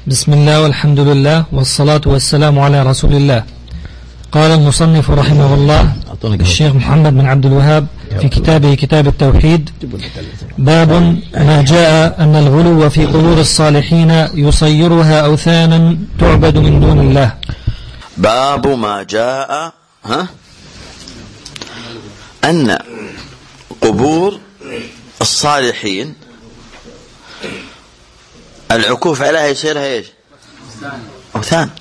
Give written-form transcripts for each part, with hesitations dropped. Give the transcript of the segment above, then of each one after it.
بسم الله والحمد لله والصلاة والسلام على رسول الله. قال المصنف رحمه الله الشيخ محمد بن عبد الوهاب في كتابه كتاب التوحيد: باب ما جاء أن الغلو في قبور الصالحين يصيرها أوثانا تعبد من دون الله. باب ما جاء أن قبور الصالحين العكوف عليها يصيرها ايش؟ أوثان.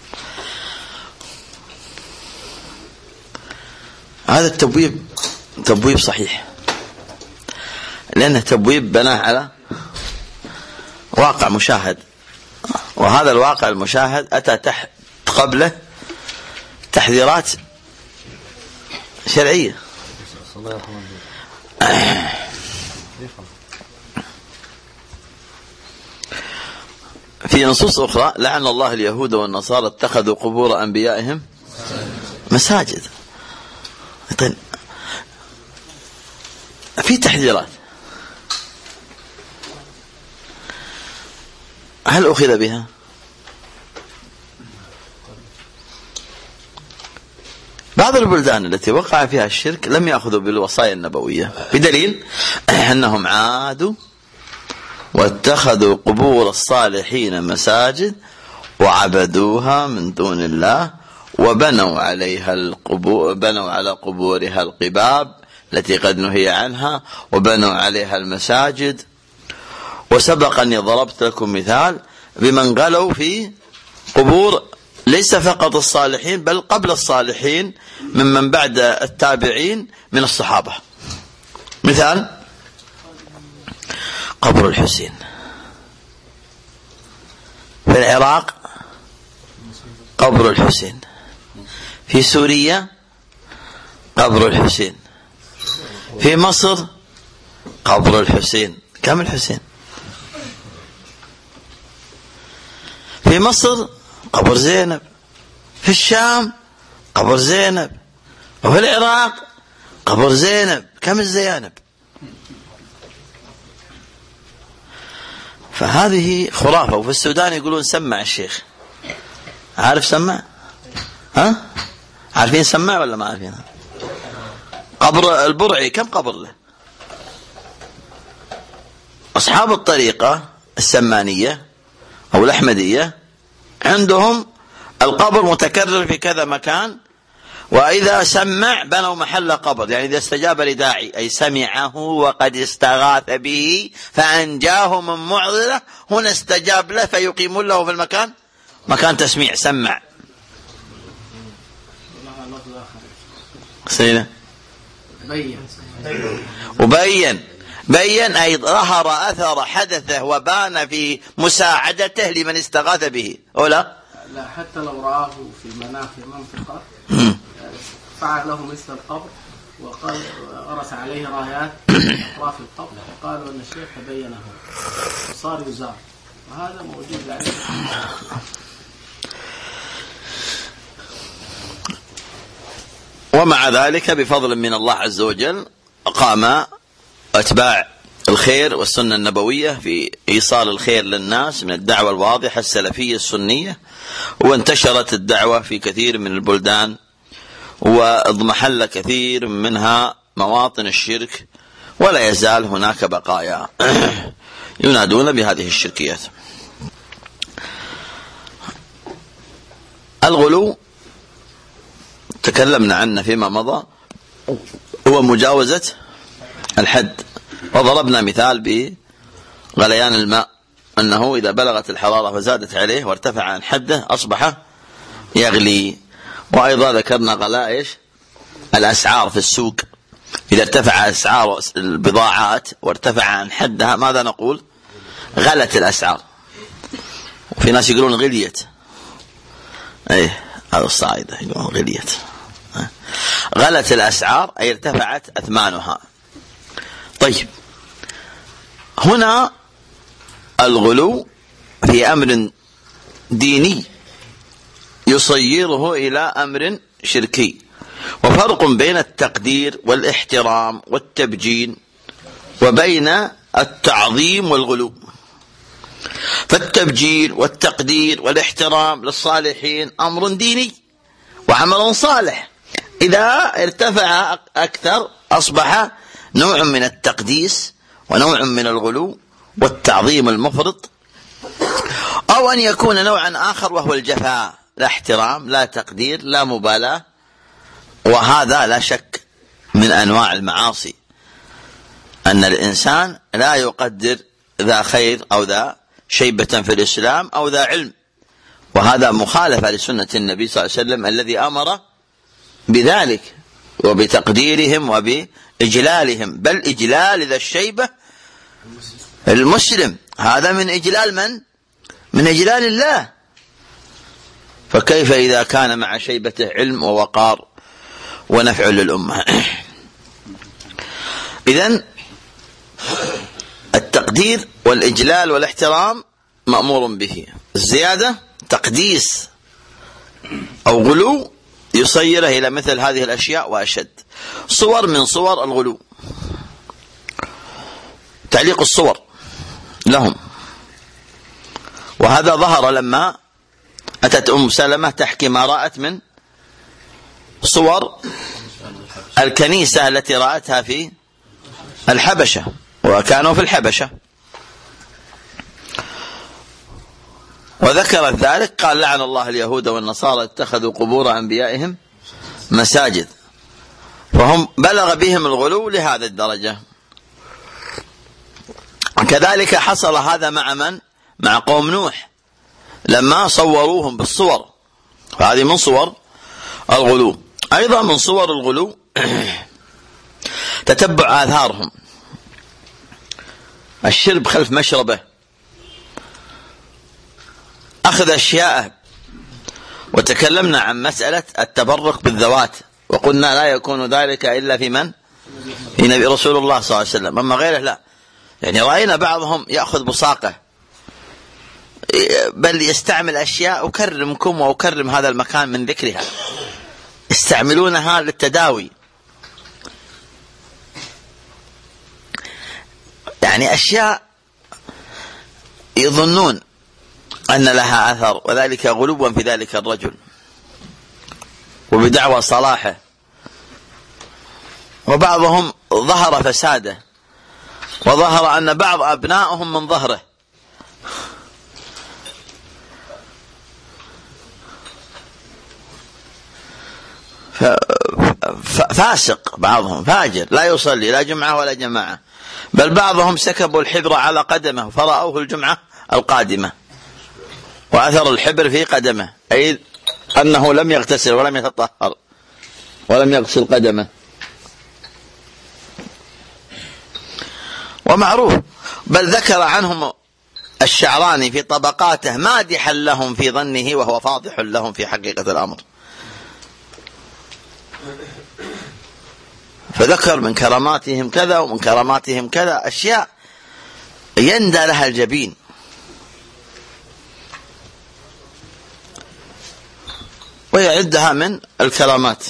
هذا التبويب تبويب صحيح، لأنه تبويب بناه على واقع مشاهد، وهذا الواقع المشاهد أتى تحت قبله تحذيرات شرعية. في نصوص أخرى: لعن الله اليهود والنصارى اتخذوا قبور أنبيائهم مساجد. طيب، في تحذيرات، هل أخذ بها؟ بعض البلدان التي وقع فيها الشرك لم يأخذوا بالوصايا النبوية، بدليل أنهم عادوا واتخذوا قبور الصالحين مساجد وعبدوها من دون الله، وبنوا عليها القبور، بنوا على قبورها القباب التي قد نهي عنها، وبنوا عليها المساجد. وسبق أني ضربت لكم مثال بمن غلوا في قبور ليس فقط الصالحين بل قبل الصالحين ممن بعد التابعين من الصحابة. مثال: قبر الحسين في العراق، قبر الحسين في سوريا، قبر الحسين في مصر، قبر الحسين. كم الحسين؟ في مصر قبر زينب، في الشام قبر زينب، وفي العراق قبر زينب. كم الزيانب؟ فهذه خرافة. وفي السودان يقولون سمع الشيخ. عارف سمع؟ عارفين سمع ولا ما عارفين؟ قبر البرعي كم قبر له؟ أصحاب الطريقة السمانية أو الأحمدية عندهم القبر متكرر في كذا مكان، وإذا سمع بنوا محل قبر، يعني إذا استجاب لداعي أي سمعه وقد استغاث به فأنجاه من معضلة، هنا استجاب له فيقيم له في المكان مكان تسميع. سمع سينا وبين، بين أي ظهر أثر حدثه وبان في مساعدته لمن استغاث به. أو لا حتى لو رآه في المنام في منطقة فعل له مثل القبر وقال أرس عليه رايات أطراف القبر، وقالوا أن الشيخ تبينه وصار يزار، وهذا موجود يعني. ومع ذلك بفضل من الله عز وجل قام أتباع الخير والسنة النبوية في إيصال الخير للناس من الدعوة الواضحة السلفية السنية، وانتشرت الدعوة في كثير من البلدان، واضمحل كثير منها مواطن الشرك، ولا يزال هناك بقايا ينادون بهذه الشركيات. الغلو تكلمنا عنه فيما مضى، هو مجاوزة الحد، وضربنا مثال بغليان الماء، أنه إذا بلغت الحرارة وزادت عليه وارتفع عن حده أصبح يغلي. وأيضا ذكرنا غلاء الأسعار في السوق، إذا ارتفع أسعار البضاعات وارتفع عن حدها ماذا نقول؟ غلت الأسعار. وفي ناس يقولون غليت، هذا الصعيدة يقولون غليت. غلت الأسعار أي ارتفعت أثمانها. طيب، هنا الغلو في أمر ديني يصيره إلى أمر شركي، وفرق بين التقدير والاحترام والتبجيل وبين التعظيم والغلو. فالتبجيل والتقدير والاحترام للصالحين أمر ديني وعمل صالح، إذا ارتفع أكثر أصبح نوع من التقديس ونوع من الغلو والتعظيم المفرط، أو أن يكون نوعا آخر وهو الجفاء، لا احترام لا تقدير لا مبالاة، وهذا لا شك من أنواع المعاصي، أن الإنسان لا يقدر ذا خير أو ذا شيبة في الإسلام أو ذا علم، وهذا مخالفة لسنة النبي صلى الله عليه وسلم الذي أمر بذلك وبتقديرهم وبإجلالهم، بل إجلال ذا الشيبة المسلم هذا من إجلال من إجلال الله، فكيف إذا كان مع شيبته علم ووقار ونفع للأمة؟ إذن التقدير والإجلال والاحترام مأمور به، الزيادة تقديس أو غلو يصيره إلى مثل هذه الأشياء وأشد. صور من صور الغلو تعليق الصور لهم، وهذا ظهر لما أتت أم سلمة تحكي ما رأت من صور الكنيسة التي رأتها في الحبشة، وكانوا في الحبشة، وذكرت ذلك قال لعن الله اليهود والنصارى اتخذوا قبور أنبيائهم مساجد، فهم بلغ بهم الغلو لهذا الدرجة. كذلك حصل هذا مع من؟ مع قوم نوح لما صوروهم بالصور، فهذه من صور الغلو. أيضا من صور الغلو تتبع آثارهم، الشرب خلف مشربه، أخذ أشياءه، وتكلمنا عن مسألة التبرك بالذوات وقلنا لا يكون ذلك إلا في من؟ في نبي رسول الله صلى الله عليه وسلم، أما غيره لا. يعني رأينا بعضهم يأخذ بصاقه، بل يستعمل أشياء أكرمكم وأكرم هذا المكان من ذكرها، يستعملونها للتداوي، يعني أشياء يظنون أن لها أثر، وذلك غلوا في ذلك الرجل وبدعوى صلاحه. وبعضهم ظهر فساده، وظهر أن بعض أبنائهم من ظهره، فاسق، بعضهم فاجر لا يصلي لا جمعة ولا جماعة، بل بعضهم سكبوا الحبر على قدمه فرأوه الجمعة القادمة وأثر الحبر في قدمه، أي أنه لم يغتسل ولم يتطهر ولم يغسل قدمه. ومعروف، بل ذكر عنهم الشعراني في طبقاته مادحا لهم في ظنه وهو فاضح لهم في حقيقة الأمر، فذكر من كراماتهم كذا ومن كراماتهم كذا، أشياء يندى لها الجبين. ويعدها من الكرامات.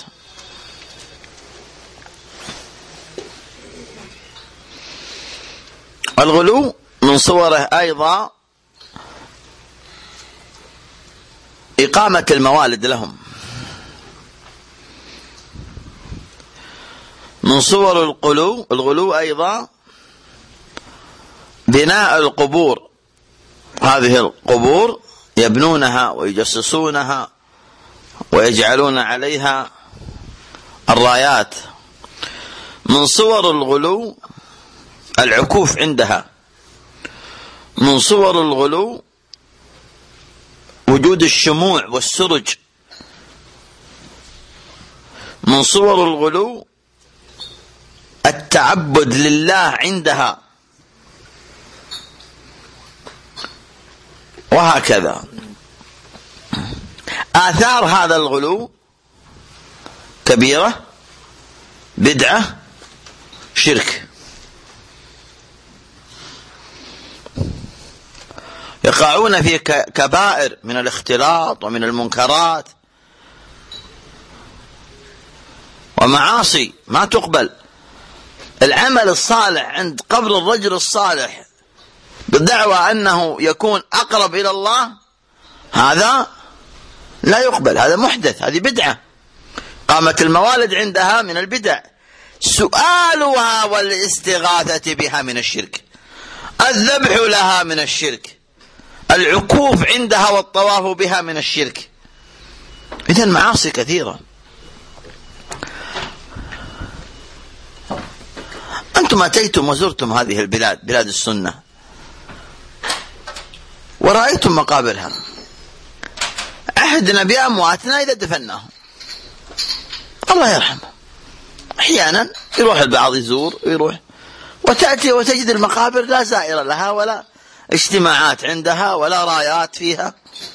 الغلو من صوره أيضا إقامة الموالد لهم، من صور الغلو أيضا بناء القبور، هذه القبور يبنونها ويجسسونها ويجعلون عليها الرايات. من صور الغلو العكوف عندها، من صور الغلو وجود الشموع والسرج، من صور الغلو التعبد لله عندها، وهكذا. آثار هذا الغلو كبيرة، بدعة، شرك، يقعون في كبائر من الاختلاط ومن المنكرات ومعاصي ما تقبل. العمل الصالح عند قبر الرجل الصالح بالدعوى أنه يكون أقرب إلى الله، هذا لا يقبل، هذا محدث، هذه بدعة. قامت الموالد عندها من البدع، سؤالها والاستغاثة بها من الشرك، الذبح لها من الشرك، العكوف عندها والطواف بها من الشرك. إذن معاصي كثيرة. أنتم أتيتم وزرتم هذه البلاد، بلاد السنة، ورأيتم مقابرها. عهدنا بأمواتنا إذا دفناهم، الله يرحمه. أحيانا يروح البعض يزور ويروح، وتأتي وتجد المقابر لا زائر لها ولا اجتماعات عندها ولا رايات فيها.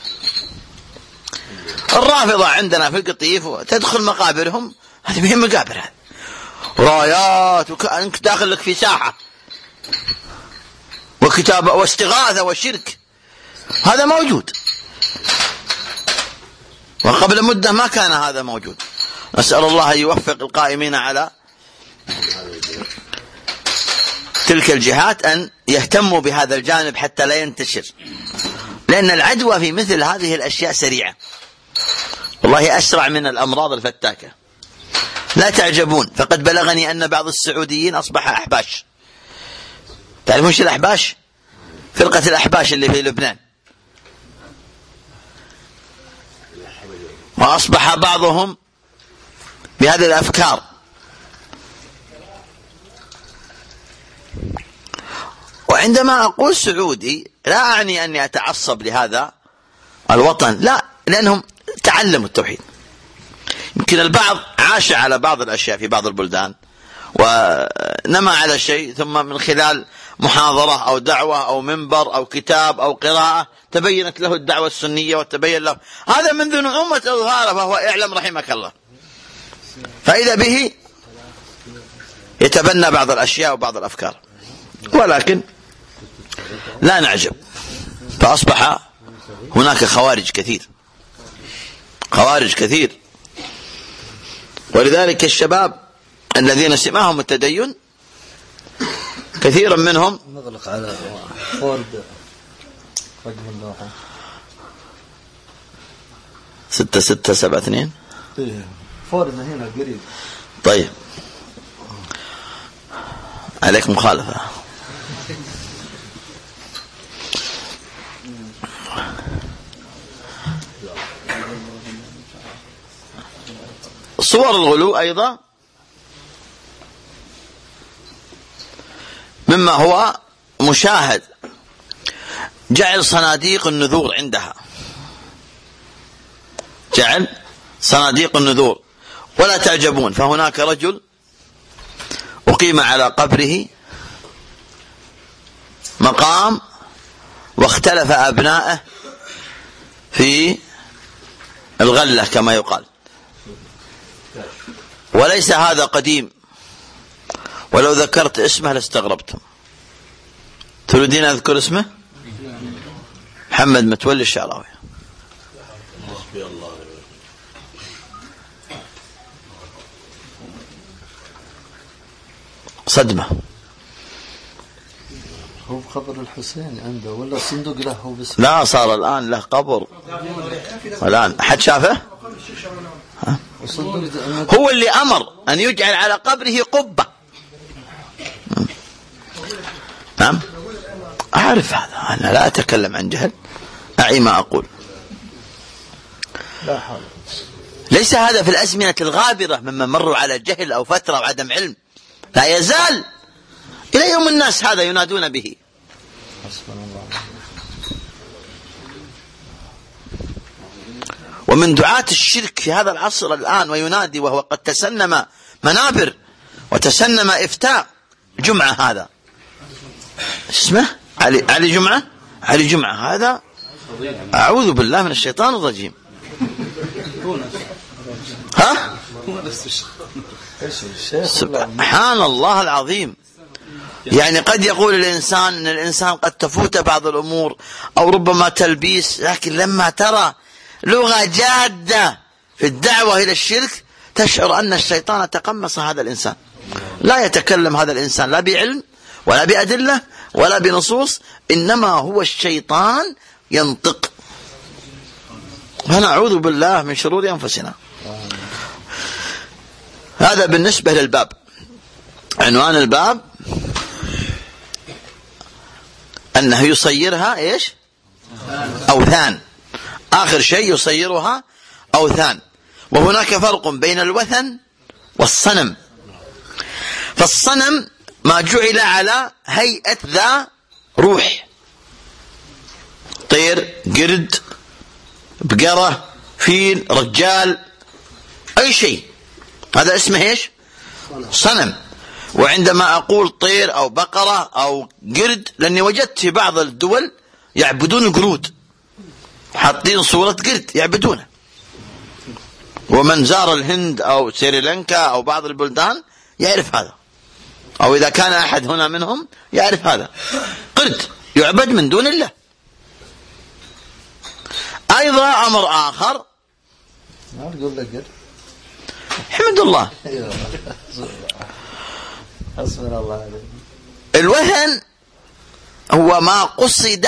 الرافضة عندنا في القطيف تدخل مقابرهم، هذه مهم مقابر، هذه رايات وكأنك داخل لك في ساحة، وكتابة واستغاثة وشرك، هذا موجود، وقبل مدة ما كان هذا موجود. نسأل الله أن يوفق القائمين على تلك الجهات أن يهتموا بهذا الجانب حتى لا ينتشر، لأن العدوى في مثل هذه الأشياء سريعة، والله أسرع من الأمراض الفتاكة. لا تعجبون، فقد بلغني أن بعض السعوديين أصبح أحباش. تعرفون شو الأحباش؟ فرقة الأحباش اللي في لبنان، وأصبح بعضهم بهذه الأفكار. وعندما أقول سعودي لا أعني أني أتعصب لهذا الوطن، لا، لأنهم تعلموا التوحيد. يمكن البعض عاش على بعض الأشياء في بعض البلدان ونما على شيء، ثم من خلال محاضرة أو دعوة أو منبر أو كتاب أو قراءة تبينت له الدعوة السنية وتبين له هذا منذ نعومة إظهاره، فهو اعلم رحمك الله، فإذا به يتبنى بعض الأشياء وبعض الأفكار. ولكن لا نعجب، فأصبح هناك خوارج كثير، خوارج كثير. ولذلك الشباب الذين سماهم التدين كثيرا منهم نغلق على فورد رقم اللوحة 6672 فورد هنا قريب. طيب عليك مخالفة. صور الغلو أيضا مما هو مشاهد، جعل صناديق النذور عندها، جعل صناديق النذور. ولا تعجبون، فهناك رجل أقيم على قبره مقام واختلف أبنائه في الغلة كما يقال، وليس هذا قديم، ولو ذكرت اسمه لاستغربتم. تريدين أذكر اسمه؟ محمد متولي الشعراوي. صدمة. هو قبر الحسين عنده ولا صندوق له هو بس؟ لا، صار الآن له قبر الآن. أحد شافه؟ هو اللي أمر أن يجعل على قبره قبة. نعم أعرف هذا، أنا لا أتكلم عن جهل، أعي ما أقول. لا حول. ليس هذا في الأزمنة الغابرة ممن مروا على جهل أو فترة وعدم علم، لا يزال إلى يوم الناس هذا ينادون به. ومن دعاة الشرك في هذا العصر الآن وينادي، وهو قد تسنم منابر وتسنم إفتاء جمعة، هذا اسمه علي جمعة، علي جمعة هذا أعوذ بالله من الشيطان الرجيم. ها؟ سبحان الله العظيم. يعني قد يقول الإنسان أن الإنسان قد تفوت بعض الأمور أو ربما تلبيس، لكن لما ترى لغة جادة في الدعوة إلى الشرك تشعر أن الشيطان تقمص هذا الإنسان. لا يتكلم هذا الإنسان لا بعلم ولا بأدلة ولا بنصوص، إنما هو الشيطان ينطق. فنعوذ بالله من شرور أنفسنا. هذا بالنسبة للباب. عنوان الباب أنه يصيرها إيش؟ أوثان. آخر شيء يصيرها أوثان. وهناك فرق بين الوثن والصنم. فالصنم ما جعل على هيئة ذا روح، طير، قرد، بقرة، فيل، رجال، أي شيء، هذا اسمه إيش؟ صنم. وعندما أقول طير أو بقرة أو قرد، لأني وجدت في بعض الدول يعبدون قرود، حاطين صورة قرد يعبدونه. ومن زار الهند أو سريلانكا أو بعض البلدان يعرف هذا، أو إذا كان أحد هنا منهم يعرف هذا، قرد يعبد من دون الله. أيضا أمر آخر، حمد الله، الوثن هو ما قصد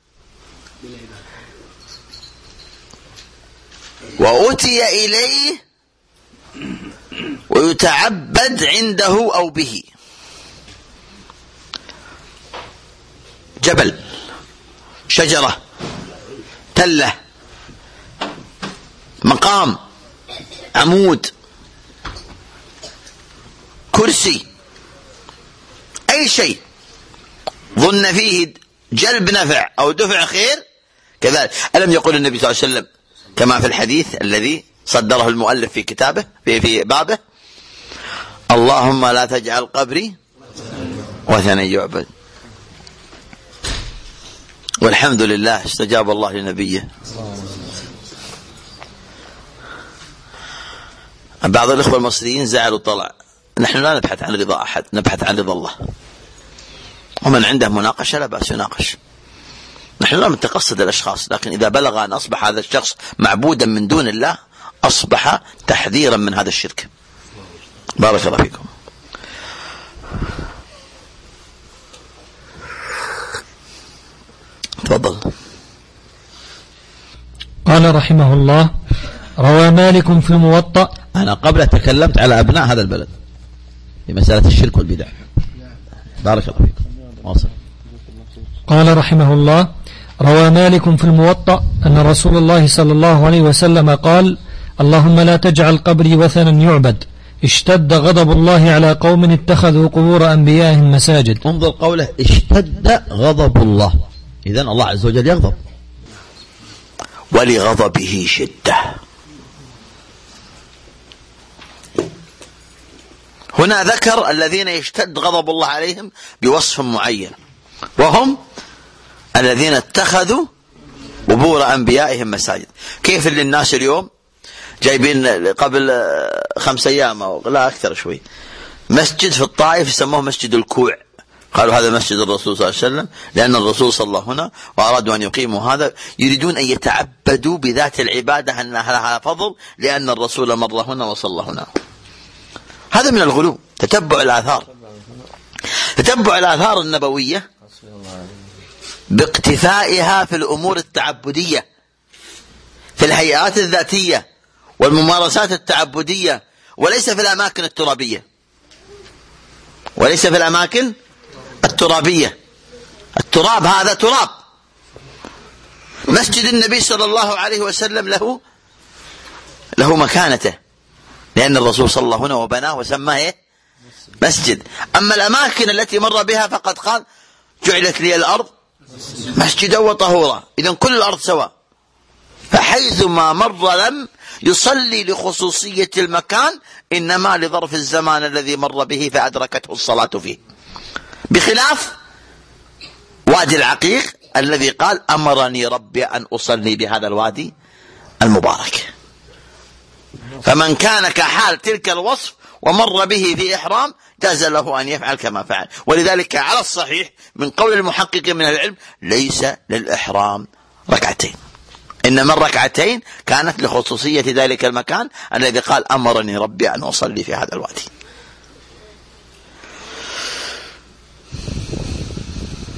وأتي إليه ويتعبد عنده أو به. جبل، شجرة، تلة، مقام، عمود، كرسي، أي شيء ظن فيه جلب نفع أو دفع خير كذلك. ألم يقول النبي صلى الله عليه وسلم كما في الحديث الذي صدره المؤلف في كتابه في بابه: اللهم لا تجعل قبري وثنا يعبد. والحمد لله استجاب الله لنبيه. بعض الإخوة المصريين زعلوا طلع. نحن لا نبحث عن رضا أحد، نبحث عن رضا الله. ومن عنده مناقشة لا بأس يناقش. نحن لا نتقصد الأشخاص، لكن إذا بلغ أن أصبح هذا الشخص معبودا من دون الله أصبح تحذيرا من هذا الشرك. بارك الله فيكم. تفضل. قال رحمه الله: روى مالك في الموطأ. أنا قبل تكلمت على أبناء هذا البلد في مسألة الشرك والبدع. بارك الله فيكم. واصل. قال رحمه الله: روى مالك في الموطأ أن رسول الله صلى الله عليه وسلم قال: اللهم لا تجعل قبري وثنا يعبد، اشتد غضب الله على قوم اتخذوا قبور أنبيائهم مساجد. انظر قوله اشتد غضب الله، إذن الله عز وجل يغضب، ولغضبه شدة. هنا ذكر الذين يشتد غضب الله عليهم بوصف معين، وهم الذين اتخذوا قبور أنبيائهم مساجد. كيف اللي الناس اليوم جايبين قبل 5 أيام أو لا أكثر شوي مسجد في الطائف يسموه مسجد الكوع، قالوا هذا مسجد الرسول صلى الله عليه وسلم لأن الرسول صلى الله هنا وأرادوا أن يقيموا هذا، يريدون أن يتعبدوا بذات العبادة أنها لها فضل لأن الرسول مر هنا وصلى هنا. هذا من الغلو. تتبع الآثار، تتبع الآثار النبوية باقتفائها في الأمور التعبدية، في الهيئات الذاتية والممارسات التعبدية، وليس في الأماكن الترابية، وليس في الأماكن الترابية. التراب هذا تراب. مسجد النبي صلى الله عليه وسلم له مكانته، لأن الرسول صلى الله هنا وبناه وسماه مسجد. أما الأماكن التي مر بها فقد قال: جعلت لي الأرض مسجدا وطهورا. إذن كل الأرض سواء، فحيث ما مر لم يصلي لخصوصية المكان، إنما لظرف الزمان الذي مر به فأدركته الصلاة فيه، بخلاف وادي العقيق الذي قال: أمرني ربي أن أصلي بهذا الوادي المبارك. فمن كان كحال تلك الوصف ومر به في إحرام جاز له أن يفعل كما فعل. ولذلك على الصحيح من قول المحقق من العلم ليس للإحرام ركعتين، إنما الركعتين كانت لخصوصية ذلك المكان الذي قال: أمرني ربي أن أصلي في هذا الوادي.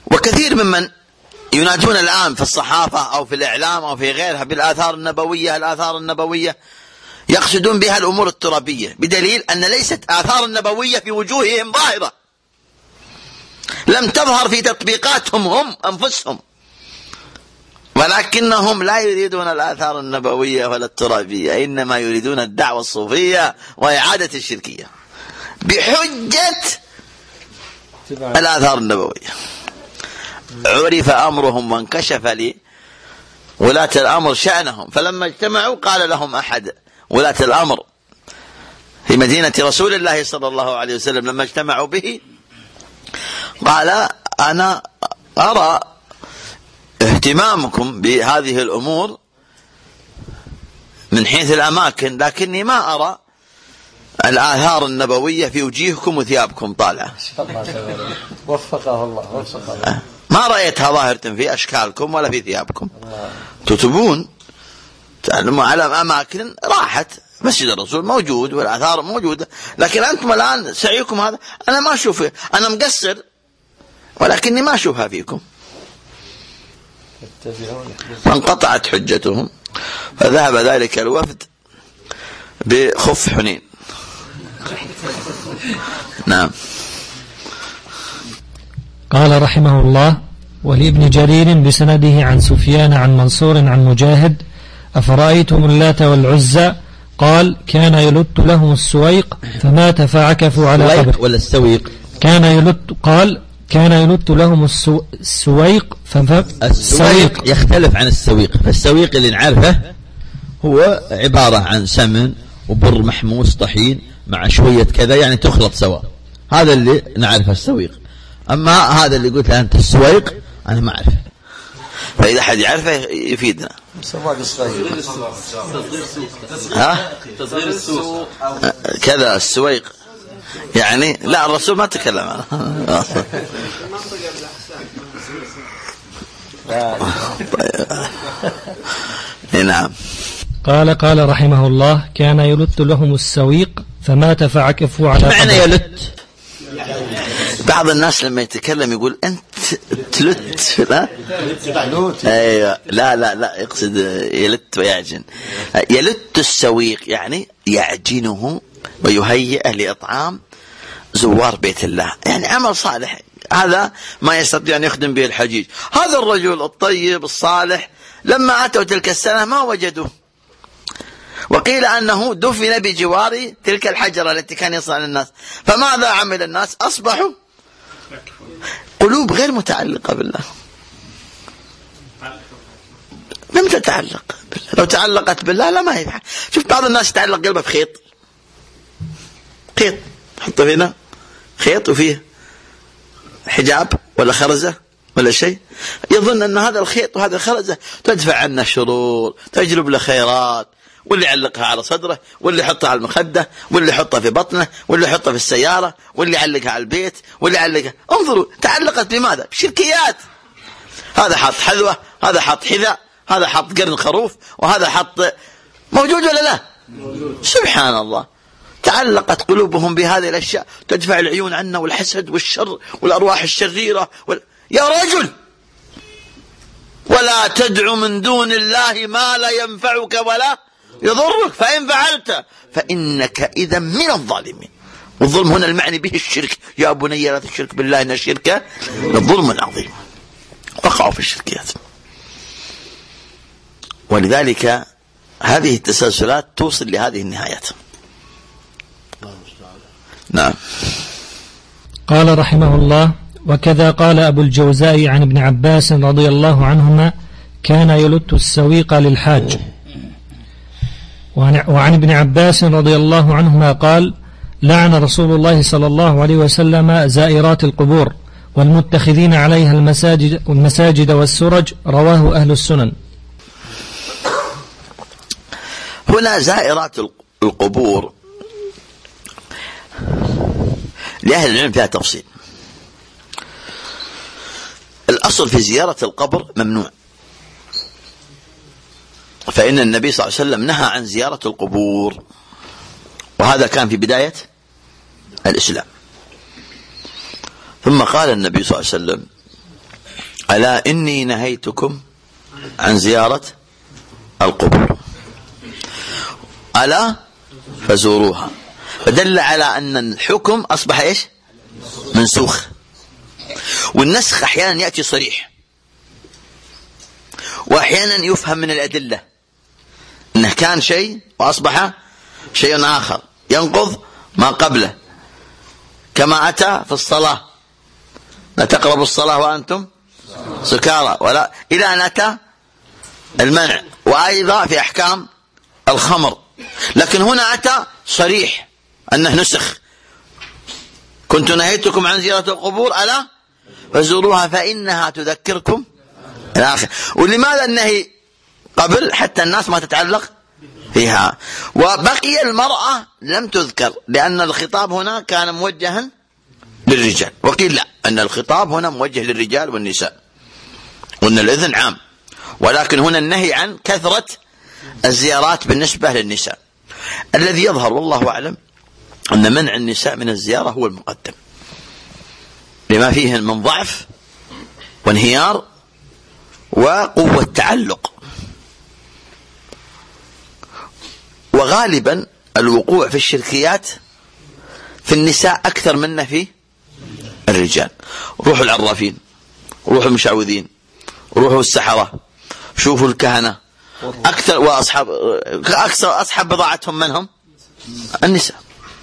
وكثير ممن ينادون الآن في الصحافة أو في الإعلام أو في غيرها بالآثار النبوية، الآثار النبوية يقصدون بها الأمور الترابية، بدليل أن ليست آثار النبوية في وجوههم ظاهرة، لم تظهر في تطبيقاتهم هم أنفسهم، ولكنهم لا يريدون الآثار النبوية ولا الترابية، إنما يريدون الدعوة الصوفية وإعادة الشركية بحجة الآثار النبوية. عرف أمرهم وانكشف لي ولاة الأمر شأنهم، فلما اجتمعوا قال لهم أحد ولاة الأمر في مدينة رسول الله صلى الله عليه وسلم لما اجتمعوا به، قال: أنا أرى اهتمامكم بهذه الأمور من حيث الأماكن، لكني ما أرى الآثار النبوية في وجيهكم وثيابكم طالعة. وفقه الله، وفقه الله. ما رأيتها ظاهرة في أشكالكم ولا في ثيابكم. تتبون تعلموا على أماكن راحت، مسجد الرسول موجود والآثار موجودة، لكن أنتم الآن سعيكم هذا أنا ما أشوفه، أنا مقصر ولكني ما أشوفها فيكم. فانقطعت حجتهم، فذهب ذلك الوفد بخف حنين. نعم. قال رحمه الله: ولابن جرير بسنده عن سفيان عن منصور عن مجاهد: أفرأيتم اللات والعزى؟ قال: كان يلت لهم السويق فمات فعكفوا على قبر. ولا السويق؟ كان يلت، قال: كان يلت لهم السويق السويق يختلف عن السويق. فالسويق اللي نعرفه هو عبارة عن سمن وبر محموس طحين مع شوية كذا، يعني تخلط سوا، هذا اللي نعرفه السويق. أما هذا اللي قلت أنت السويق أنا ما أعرفه، فإذا أحد يعرفه يفيدنا. ها؟ كذا السويق يعني لا، الرسول ما تكلم عنه. نعم. قال رحمه الله: كان يلت لهم السويق فمات فعكفوا على قبر. معنى يلت؟ بعض الناس لما يتكلم يقول أنت تلت، لا؟ أيوة. لا يقصد يلت ويعجن. يلت السويق يعني يعجنه ويهيئه لإطعام زوار بيت الله، يعني عمل صالح، هذا ما يستطيع أن يخدم به الحجيج. هذا الرجل الطيب الصالح لما أتوا تلك السنة ما وجدوه، وقيل أنه دفن بجوار تلك الحجرة التي كان يصنع للناس. فماذا عمل الناس؟ أصبحوا قلوب غير متعلقة بالله، لم تتعلق بالله. لو تعلقت بالله لما يفعل. شوف بعض الناس يتعلق قلبه بخيط، خيط حطه هنا، خيط وفيه حجاب ولا خرزة ولا شيء، يظن أن هذا الخيط وهذا الخرزة تدفع عنه الشرور، تجلب له خيرات، واللي يعلقها على صدره، واللي يحطها على المخدة، واللي يحطها في بطنه، واللي يحطها في السيارة، واللي يعلقها على البيت، واللي يعلقها. انظروا تعلقت بماذا؟ بشركيات. هذا حط حذوة، هذا حط حذاء، هذا حط قرن خروف، وهذا حط. موجود ولا لا؟ سبحان الله. تعلقت قلوبهم بهذه الأشياء، تدفع العيون عنا والحسد والشر والأرواح الشريرة يا رجل، ولا تدع من دون الله ما لا ينفعك ولا يضرك، فإن فعلت فإنك إذا من الظالمين. والظلم هنا المعني به الشرك. يا بني لا تشرك بالله إن الشرك لظلم عظيم. وقعوا في الشركيات. ولذلك هذه التسلسلات توصل لهذه النهايات. نعم. قال رحمه الله: وكذا قال أبو الجوزاء عن ابن عباس رضي الله عنهما: كان يلت السويق للحاج. وعن ابن عباس رضي الله عنهما قال: لعن رسول الله صلى الله عليه وسلم زائرات القبور والمتخذين عليها المساجد والسرج. رواه أهل السنن. هنا زائرات القبور لأهل العلم فيها تفصيل. الأصل في زيارة القبر ممنوع، فإن النبي صلى الله عليه وسلم نهى عن زيارة القبور، وهذا كان في بداية الإسلام. ثم قال النبي صلى الله عليه وسلم: ألا إني نهيتكم عن زيارة القبور ألا فزوروها، فدل على أن الحكم أصبح إيش؟ منسوخ. والنسخ أحيانا يأتي صريح، وأحيانا يفهم من الأدلة أنه كان شيء وأصبح شيء آخر ينقض ما قبله، كما أتى في الصلاة لا تقربوا الصلاة وأنتم سكارى، ولا إلى أن أتى المنع، وأيضا في أحكام الخمر. لكن هنا أتى صريح أنه نسخ، كنت نهيتكم عن زيارة القبور ألا فزوروها فإنها تذكركم الآخر. ولماذا النهي قبل؟ حتى الناس ما تتعلق فيها. وبقي المرأة لم تذكر لأن الخطاب هنا كان موجها للرجال، وقيل لا، أن الخطاب هنا موجه للرجال والنساء، وأن الإذن عام، ولكن هنا النهي عن كثرة الزيارات بالنسبة للنساء. الذي يظهر والله أعلم أن منع النساء من الزيارة هو المقدم، لما فيه من ضعف وانهيار وقوة تعلق. وغالبا الوقوع في الشركيات في النساء أكثر منه في الرجال. روحوا العرافين، روحوا المشعوذين، روحوا السحرة، شوفوا الكهنة، أكثر أصحاب بضاعتهم منهم النساء.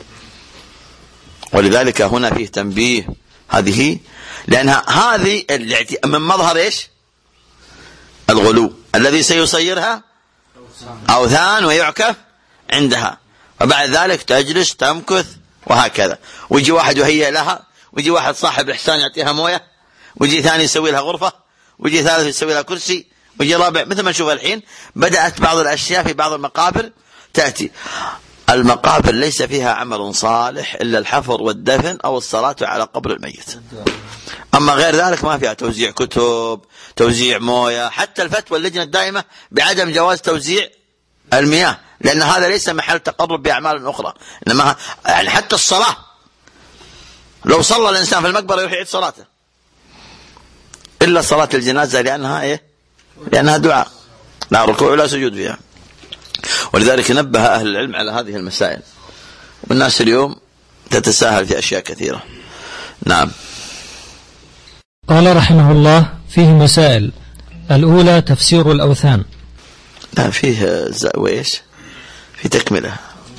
ولذلك هنا فيه تنبيه هذه، لأنها هذه من مظهر إيش؟ الغلو الذي سيصيرها أوثان ويعكف عندها، وبعد ذلك تجلس تمكث وهكذا، ويجي واحد يهيئ لها، ويجي واحد صاحب الإحسان يعطيها موية، ويجي ثاني يسوي لها غرفة، ويجي ثالث يسوي لها كرسي، ويجي رابع، مثل ما نشوف الحين بدأت بعض الأشياء في بعض المقابر تأتي. المقابر ليس فيها عمل صالح إلا الحفر والدفن أو الصلاة على قبر الميت، أما غير ذلك ما فيها توزيع كتب، توزيع موية. حتى الفتوى اللجنة الدائمة بعدم جواز توزيع المياه، لأن هذا ليس محل تقرب بأعمال أخرى، إنما يعني حتى الصلاة لو صلى الإنسان في المقبرة يروح يعيد صلاته، إلا صلاة الجنازة لأنها إيه؟ لأنها دعاء لا ركوع ولا سجود فيها. ولذلك نبه أهل العلم على هذه المسائل، والناس اليوم تتساهل في أشياء كثيرة. نعم. قال رحمه الله: فيه مسائل. الأولى تفسير الأوثان. لا فيه وإيش؟ في تكملة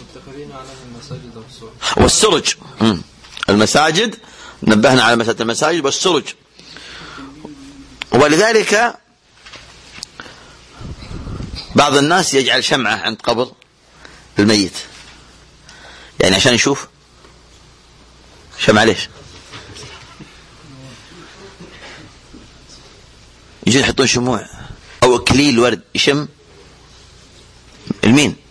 والسرج. المساجد نبهنا على مسألة المساجد والسرج. ولذلك بعض الناس يجعل شمعة عند قبر الميت، يعني عشان يشوف شمعة. ليش؟ يجي يحطون شموع أو إكليل ورد يشم المين،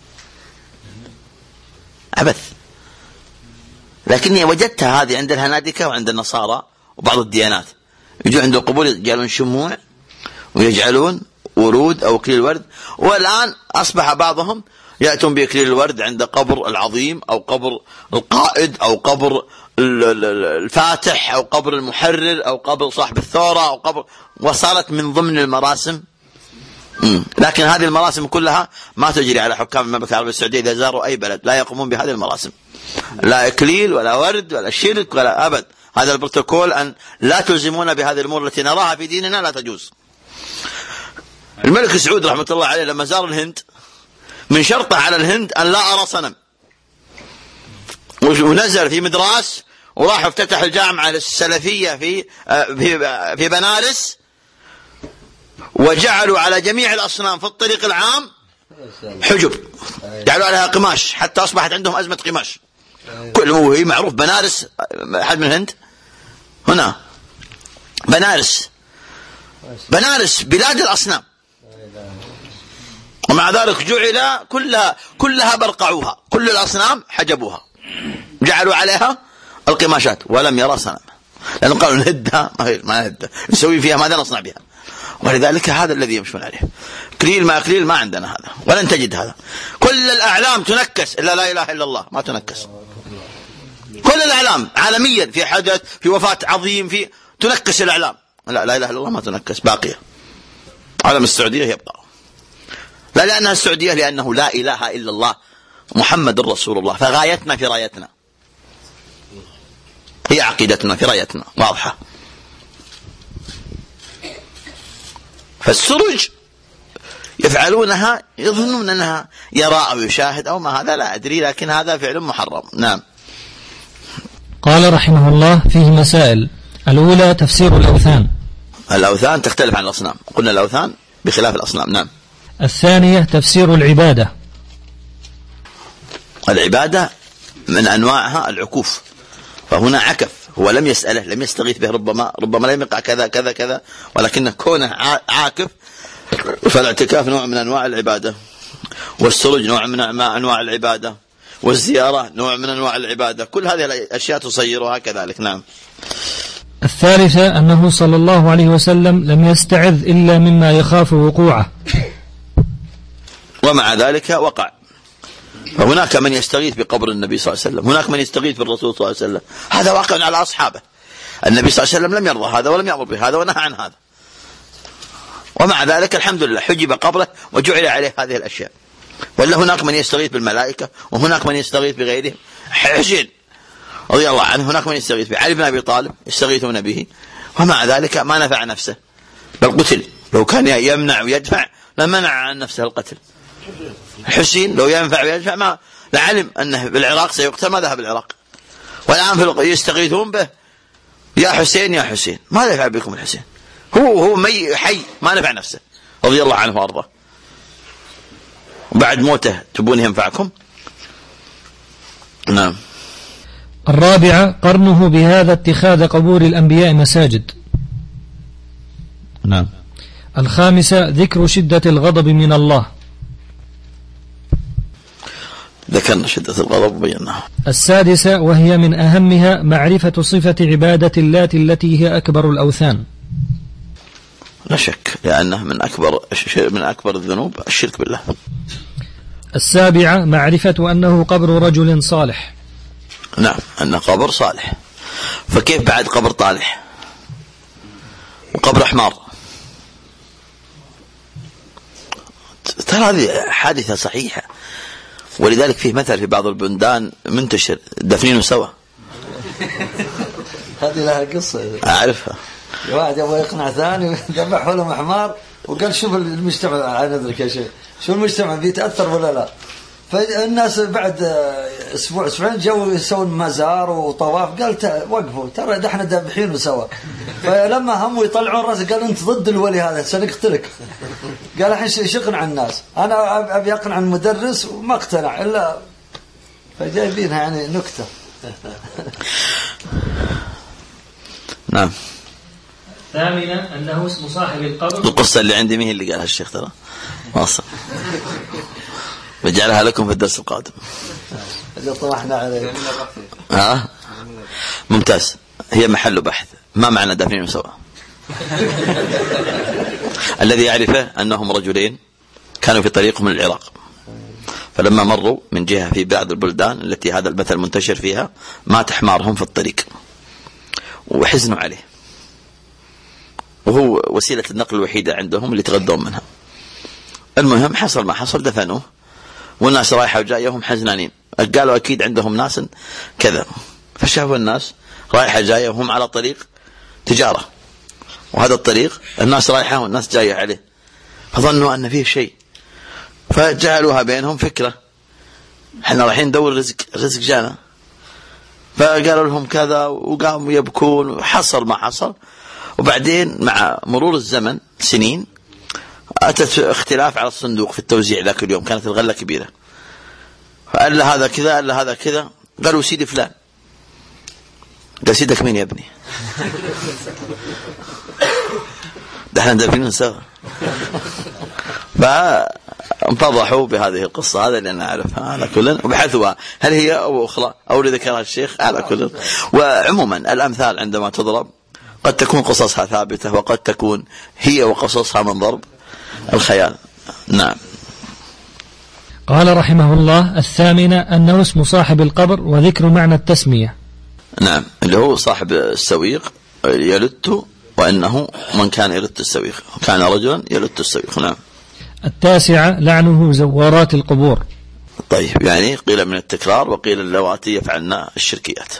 عبث. لكني وجدتها هذه عند الهنادكة وعند النصارى وبعض الديانات، يجوا عند القبور يجعلون شموع ويجعلون ورود أو إكليل ورد. والآن أصبح بعضهم يأتون بإكليل الورد عند قبر العظيم أو قبر القائد أو قبر الفاتح أو قبر المحرر أو قبر صاحب الثورة أو قبر، وصارت من ضمن المراسم. لكن هذه المراسم كلها ما تجري على حكام المملكة العربية السعودية. إذا زاروا أي بلد لا يقومون بهذه المراسم، لا إكليل ولا ورد ولا شرك ولا أبد. هذا البروتوكول أن لا تلزمون بهذه الأمور التي نراها في ديننا، لا تجوز. الملك سعود رحمة الله عليه لما زار الهند من شرطه على الهند أن لا أرى صنم، ونزل في مدراس وراح افتتح الجامعة السلفية في بنارس، وجعلوا على جميع الأصنام في الطريق العام حجب، جعلوا عليها قماش، حتى أصبحت عندهم أزمة قماش. كل هي معروف بنارس، أحد من الهند هنا بنارس بلاد الأصنام، ومع ذلك جعل كلها برقعوها، كل الأصنام حجبوها، جعلوا عليها القماشات، ولم يرى صنم، لأنه قالوا نهدها ما نهدها، نسوي فيها ماذا نصنع بها. ولذلك هذا الذي يمشون عليه، كليل ما أكليل ما عندنا هذا، ولن تجد هذا. كل الأعلام تنكس إلا لا إله إلا الله ما تنكس. كل الأعلام عالميا، في حدث، في وفاة عظيم، في تنكس الأعلام، لا إله إلا الله ما تنكس، باقية. علم السعودية يبقى، لا لأنها السعودية، لأنه لا إله إلا الله محمد رسول الله، فغايتنا في رايتنا، هي عقيدتنا في رايتنا واضحة. فالسرج يفعلونها يظنون أنها يرى أو يشاهد أو ما، هذا لا أدري، لكن هذا فعل محرم. نعم. قال رحمه الله: فيه مسائل. الأولى تفسير الأوثان. الأوثان تختلف عن الأصنام، قلنا الأوثان بخلاف الأصنام. نعم. الثانية تفسير العبادة. العبادة من أنواعها العكوف، فهنا عكف، هو لم يسأله، لم يستغيث به، ربما لم يقع كذا كذا كذا، ولكن كونه عاكف، فالاعتكاف نوع من أنواع العبادة، والسرج نوع من أنواع العبادة، والزيارة نوع من أنواع العبادة، كل هذه الأشياء تصيرها كذلك. نعم. الثالثة أنه صلى الله عليه وسلم لم يستعذ إلا مما يخاف وقوعه، ومع ذلك وقع. فهناك من يستغيث بقبر النبي صلى الله عليه وسلم، هناك من يستغيث بالرسول صلى الله عليه وسلم، هذا واقع على أصحابه. النبي صلى الله عليه وسلم لم يرضى هذا ولم يأمر بهذا ونهى عن هذا، ومع ذلك الحمد لله حجب قبره وجعل عليه هذه الأشياء. ولا هناك من يستغيث بالملائكة، وهناك من يستغيث بغيرهم. حسين رضي الله عنه هناك من يستغيث به، علي بن أبي طالب يستغيثون به، ومع ذلك ما نفع نفسه بل قتل. لو كان يمنع ويدفع لمنع عن نفسه القتل. حسين لو ينفع ويدفع ما لعلم أنه بالعراق سيقتل، ما ذهب العراق. والآن يستغيثون به: يا حسين يا حسين، ماذا يفعل بكم الحسين؟ هو حي ما نفع نفسه رضي الله عنه وارضاه، وبعد موته تبون ينفعكم؟ نعم. الرابعة قرنه بهذا اتخاذ قبور الأنبياء مساجد. نعم. الخامسة ذكر شدة الغضب من الله. ذكرنا شدة الغضب وبيناها. السادسة وهي من أهمها معرفة صفة عبادة اللات التي هي أكبر الأوثان. لا شك، لأنه من أكبر الذنوب الشرك بالله. السابعة معرفة أنه قبر رجل صالح. نعم، أنه قبر صالح، فكيف بعد قبر طالح وقبر حمار؟ ترى هذه حادثة صحيحة، ولذلك فيه مثل في بعض البلدان منتشر: دفنين سوا. هذه لها قصة أعرفها. واحد يبغى يقنع ثاني ذبحوا لهم حمار وقال: شوف المجتمع، أنا أدرك يا شيخ، شو المجتمع بيتأثر ولا لا؟ فالناس بعد أسبوع أسبوعين جو يسوون مزار وطواف، قال: وقفوا، ترى ده احنا ذابحين سوا. فلما هموا يطلعون راسه قال: أنت ضد الولي هذا سنقتلك. قال: الحين ايش يقنع الناس؟ أنا أبي أقنع المدرس وما اقتنع إلا، فجايبينها يعني نكتة. نعم. ثامنة أنه اسم صاحب القبر. القصة اللي عندي مين اللي قالها الشيخ؟ ترى واصل، بجعلها لكم في الدرس القادم. طمحنا عليه. ممتاز، هي محل بحث. ما معنى دفنين سوا؟ الذي يعرفه أنهم رجلين كانوا في طريقهم من العراق، فلما مروا من جهة في بعض البلدان التي هذا المثل منتشر فيها، مات حمارهم في الطريق وحزنوا عليه، وهو وسيلة النقل الوحيدة عندهم اللي يتغذون منها. المهم حصل ما حصل، دفنوه، والناس رايحة وجاية وهم حزنانين. قالوا أكيد عندهم ناس كذا، فشافوا الناس رايحة جاية وهم على طريق تجارة، وهذا الطريق الناس رايحة والناس جاية عليه، فظنوا أن فيه شيء، فجعلوها بينهم فكرة: احنا رايحين ندور رزق، الرزق جانا. فقالوا لهم كذا، وقاموا يبكون، وحصل ما حصل. وبعدين مع مرور الزمن سنين أتت اختلاف على الصندوق في التوزيع ذاك اليوم، كانت الغلة كبيرة، فقال له هذا كذا، قال له هذا كذا. قالوا: سيدي فلان. قال: سيدك مين يا ابني؟ ده احنا دافنين سوا. فانفضحوا بهذه القصة، هذا اللي أنا أعرفها على كل، وبحثوا هل هي أو أخرى أو اللي ذكرها الشيخ على كل. وعموما الأمثال عندما تضرب قد تكون قصصها ثابتة، وقد تكون هي وقصصها من ضرب الخيال. نعم. قال رحمه الله: الثامنة أنه اسم صاحب القبر وذكر معنى التسمية. نعم، اللي هو صاحب السويق يلت وأنه من كان يلت السويق كان رجلا يلت السويق. نعم. 9 لعنه زوارات القبور. طيب يعني قيل من التكرار وقيل اللواتي يفعلن الشركيات.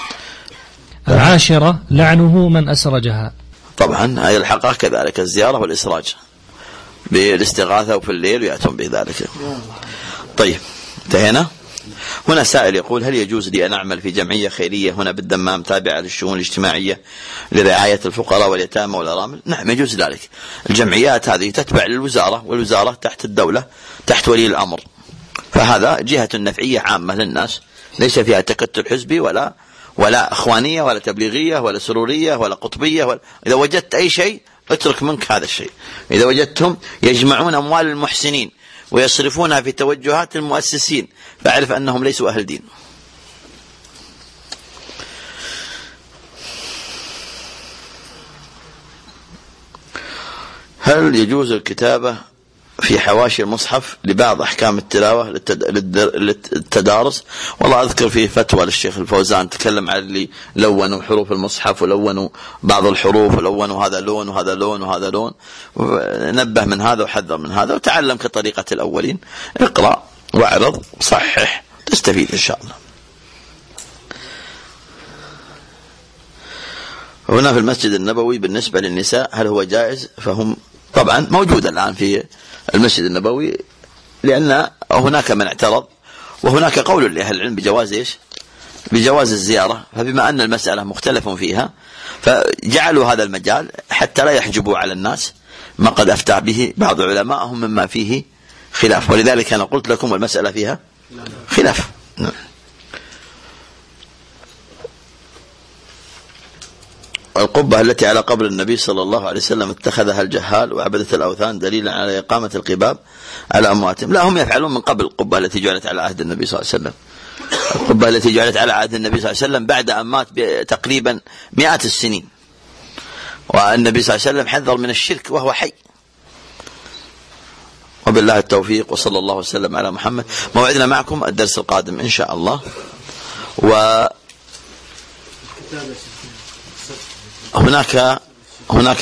10 لعنه من أسرجها. طبعا هذه الحقها كذلك الزيارة والإسراج بالاستغاثة وفي الليل ويأتون بذلك. طيب انتهينا. هنا سائل يقول هل يجوز لي أن أعمل في جمعية خيرية هنا بالدمام تابعة للشؤون الاجتماعية لرعاية الفقراء واليتامى والأرامل؟ نعم يجوز ذلك. الجمعيات هذه تتبع للوزارة والوزارة تحت الدولة تحت ولي الأمر، فهذا جهة نفعية عامة للناس ليس فيها تكتل حزبي ولا أخوانية ولا تبليغية ولا سرورية ولا قطبية إذا وجدت أي شيء اترك منك هذا الشيء. إذا وجدتهم يجمعون أموال المحسنين ويصرفونها في توجهات المؤسسين فاعرف أنهم ليسوا أهل دين. هل يجوز الكتابة في حواشي المصحف لبعض أحكام التلاوة للتدارس؟ والله أذكر فيه فتوى للشيخ الفوزان تكلم عن اللي لونوا حروف المصحف ولونوا بعض الحروف ولونوا هذا لون وهذا لون وهذا لون، نبه من هذا وحذر من هذا وتعلم كطريقة الأولين. اقرأ واعرض صحح تستفيد إن شاء الله. هنا في المسجد النبوي بالنسبة للنساء هل هو جائز؟ فهم طبعا موجود الآن في المسجد النبوي لأن هناك من اعترض وهناك قول لأهل العلم بجواز إيش؟ بجواز الزيارة، فبما أن المسألة مختلف فيها فجعلوا هذا المجال حتى لا يحجبوا على الناس ما قد أفتى به بعض علمائهم مما فيه خلاف، ولذلك أنا قلت لكم المسألة فيها خلاف. نعم. القبة التي على قبر النبي صلى الله عليه وسلم اتخذها الجهال وعبدة الأوثان دليلا على إقامة القباب على أمواتهم. لا، هم يفعلون من قبل القبة التي جعلت على عهد النبي صلى الله عليه وسلم. القبة التي جعلت على عهد النبي صلى الله عليه وسلم بعد أن مات تقريبا 100 السنين، والنبي صلى الله عليه وسلم حذر من الشرك وهو حي. وبالله التوفيق وصلى الله وسلم على محمد. موعدنا معكم الدرس القادم إن شاء الله. هناك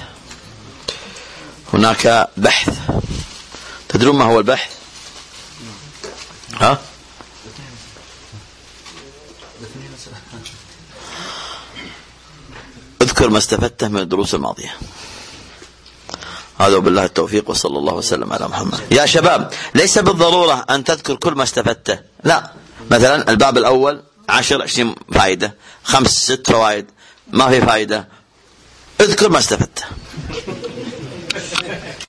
بحث. تدرون ما هو البحث؟ ها؟ اذكر ما استفدته من الدروس الماضية. هذا وبالله التوفيق وصلى الله وسلم على محمد. يا شباب ليس بالضرورة أن تذكر كل ما استفدته، لا، مثلا الباب الأول 10-20 فائدة، 5-6 فوائد ما في فائدة، اذكر ما استفدته.